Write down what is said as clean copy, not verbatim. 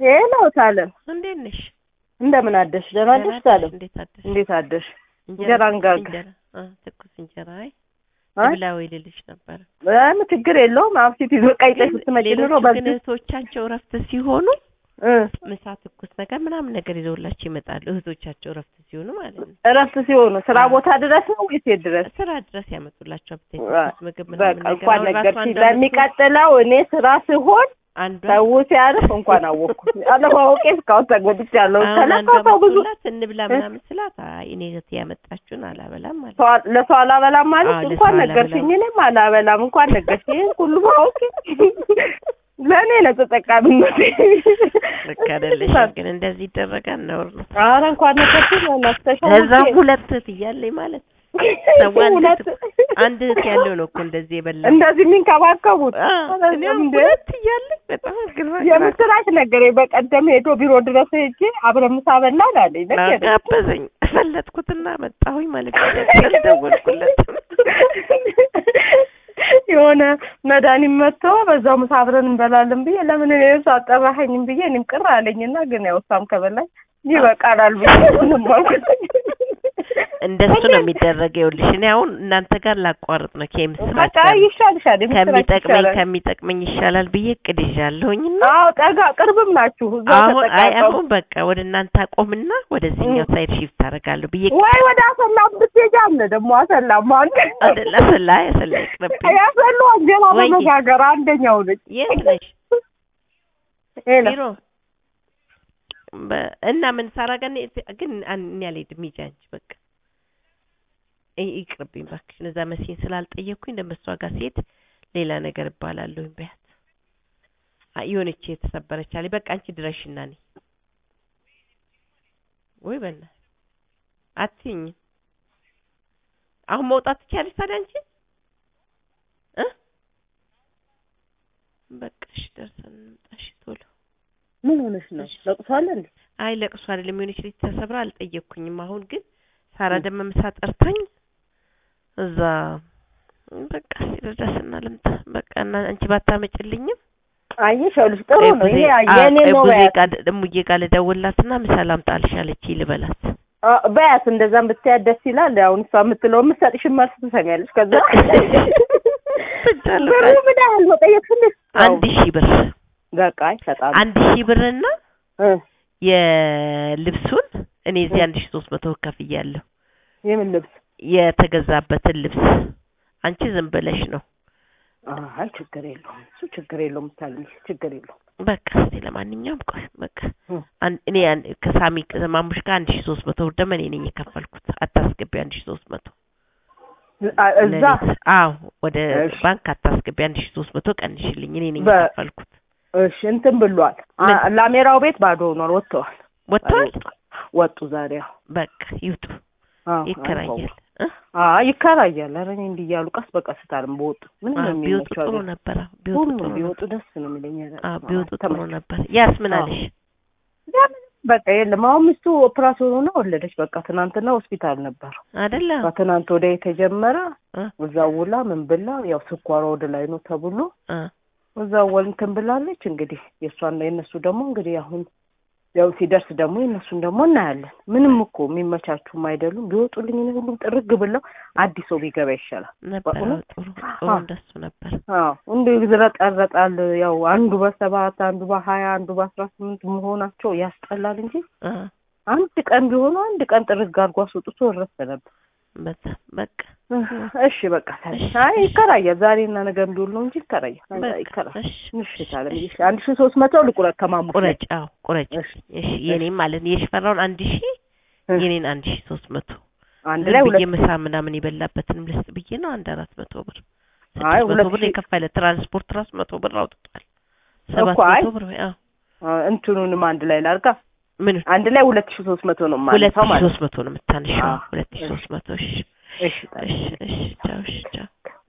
ሄሎ ታለም እንዴት ነሽ? እንደምን አደርሽ? ደህና ነሽ ታለም? እንዴት አደርሽ? እንጀራ እንጋግር። ትኩስ እንጀራ ብላው ይልልሽ ነበር። ችግር የለውም። አብሲት ይዘቃይ ላይ ስትመጪ ኑሮ ግን እህቶቻቸው ረፍት ሲሆኑ ምሳ ትኩስ ነገር ምናምን ነገር ይዘውላችሁ ይመጣሉ። እህቶቻቸው ረፍት ሲሆኑ ማለት ነው። ረፍት ሲሆኑ ስራ ቦታ ድረስ ነው ወይስ የት ድረስ? ስራ ድረስ ያመጡላችሁ አብሲት ምግብ ምናምን ነገር። እንኳን ነገርሽ ለሚቀጥለው እኔ ስራ ሲሆን ሰው ሲያርፍ እንኳን አወኩ አለማወቄ እስካሁን ተጎድቻለሁ። ከለካው ብዙ እንብላ ምናምን ስላት አይ እኔ እህቴ ያመጣችሁን አላበላም ማለት ለሰው አላበላም ማለት እንኳን ነገርሽኝ እኔም አላበላም እንኳን ነገርሽኝ ሁሉ ማወቄ ለኔ ነው ተጠቃሚነት። ለካደልሽ ግን እንደዚህ ይደረጋል ነው ነው። ኧረ እንኳን ነገርሽኝ እናስተሻው እዛ ሁለት ትያለኝ ማለት አንድ ያለው ነው እኮ እንደዚህ የበላ እንደዚህ የሚንከባከቡት ሁለት ያለኝ በጣም ግራ የምስራች ነገር በቀደም ሄዶ ቢሮ ድረስ ሄጄ አብረን ምሳ በላን አለኝ። ነገር ጋበዘኝ ፈለጥኩትና መጣሁኝ ማለት ነው። ደወልኩለት የሆነ መድኃኒት መጥቶ በዛው ምሳ አብረን እንበላለን ብዬ ለምን እኔስ አጠራኸኝም ብዬ እኔም ቅር አለኝና ግን ያው እሷም ከበላኝ ይበቃላል ብዬ ምንም አልኩት። እንደሱ ነው የሚደረገው። ይኸውልሽ እኔ አሁን እናንተ ጋር ላቋርጥ ነው ከመስራት ይሻልሻል ከሚጠቅመኝ ይሻላል ብዬ ቅድጃለሁኝና አዎ ጠጋ ቅርብም ናችሁ እዛው ተጠቃቀሙ። አሁን በቃ ወደ እናንተ አቆምና ወደዚህኛው ሳይድ ሺፍት አደርጋለሁ ብዬ ወይ ወደ አሰላም ብትሄጃለ ደግሞ አሰላም ማለት አይደለ አሰላ ይቅርብኝ ያሰሉ አንጀራ በመጋገር አንደኛው ልጅ የት ነሽ? ቢሮ እና ምን ሳራገን ግን እኔ አልሄድም ይጃንች በቃ ይቅርብኝ እባክሽ። ለዛ መሲን ስላልጠየቅኩኝ እንደምሷ ጋር ሲሄድ ሌላ ነገር እባላለሁ በያት። የሆነች የተሰበረች አለ በቃ አንቺ ድረሽና ነኝ ወይ በእና አትይኝ። አሁን መውጣት ትችያለሽ ታዲያ አንቺ በቃሽ ደርሰን እንምጣሽ ቶሎ። ምን ሆነሽ ነው? ለቅሶ አለ እንዴ? አይ ለቅሶ አይደለም የሆነች ልጅ ተሰብራ አልጠየቅኩኝም። አሁን ግን ሳራ ደም ምሳ ጠርታኝ እዛ በቃ ሲደርስና ልምጣ በቃ እና አንቺ ባታመጭልኝም አየሽ ልጅ ጥሩ ነው ይሄ የኔ ነው በቃ ደሙዬ ጋር ልደውልላትና ምሳ ላምጣልሽ አለች ልበላት በያት እንደዛም ብትያት ደስ ይላል። አሁን እሷ የምትለው የምትሰጥሽ መልስ ትሰሚያለሽ። ከዛ ብሩ ምን ያህል መጠየቅሽ? 1000 ብር በቃ ይሰጣል። 1000 ብርና የልብሱን እኔ እዚህ 1300 ከፍያለሁ። የምን ልብስ? የተገዛበትን ልብስ አንቺ ዝም ብለሽ ነው። አይ ችግር የለውም እሱ ችግር የለውም ታልምሽ ችግር የለውም። በቃ እስቲ ለማንኛውም ቆይ በቃ እኔ ከሳሚ ከማሙሽ ጋር 1300 ብር ደግሞ እኔ ነኝ የከፈልኩት። አታስገቢ 1300 እዛ አዎ ወደ ባንክ አታስገቢ 1300 ቀንሽልኝ እኔ ነኝ የከፈልኩት። እሺ እንትን ብሏል። ላሜራው ቤት ባዶ ሆኗል። ወጥቷል ወጡ ዛሬ። በቃ ይውጡ ይከራያል። ይከራያል። ኧረ እኔ እንዲህ እያሉ ቀስ በቀስ ታለም በወጡ ምን ነው ቢወጡ ጥሩ ነበር። ቢወጡ ደስ ነው የሚለኝ። ቢወጡ ጥሩ ነበር። ያስ ምን አለሽ? በቃ የለም አሁን ሚስቱ ኦፕራሲዮን ሆና ወለደች። በቃ ትናንትና ሆስፒታል ነበር አይደለ? ከትናንት ወዲያ የተጀመረ እዛው ውላ ምን ብላ ያው ስኳሯ ወደ ላይ ነው ተብሎ እዛው ወልንተን ብላለች። እንግዲህ የሷና የነሱ ደግሞ እንግዲህ አሁን ያው ሲደርስ ደግሞ የነሱን ደግሞ እናያለን። ምንም እኮ የሚመቻቹም አይደሉም። ቢወጡልኝ ነው ሁሉም ጥርግ ብለው አዲስ ሰው ቢገባ ይሻላል ነበር። ጥሩ እንደሱ ነበር። እንዴ ዝረጠረጣል። ያው አንዱ በ7 አንዱ በ20 አንዱ በ18 መሆናቸው ያስጠላል እንጂ አንድ ቀን ቢሆኑ አንድ ቀን ጥርግ አድርጎ አስወጥቶ ረፈ ነበር። በቃ እሺ በቃ አይ ይከራያል። ዛሬና ነገም ቢውል ነው እንጂ ይከራያል። እሺ ታለም 1300 ልቁረጥ ከማሙ ቁረጭ። እሺ የኔም ማለት የሽፈራውን 1000 የኔን 1300 አንድ ላይ ሁለት የምሳ ምናምን ይበላበትንም ልስጥ ብዬ ነው 400 ብር 600 ብር የከፈለ ትራንስፖርት ራስ 100 ብር አውጥቷል። 700 ብር እንትኑንም አንድ ላይ ላርጋ ምን አንድ ላይ 2300 ነው ማለት ነው። 2300 ነው የምታንሽው 2300 እሺ ቻው።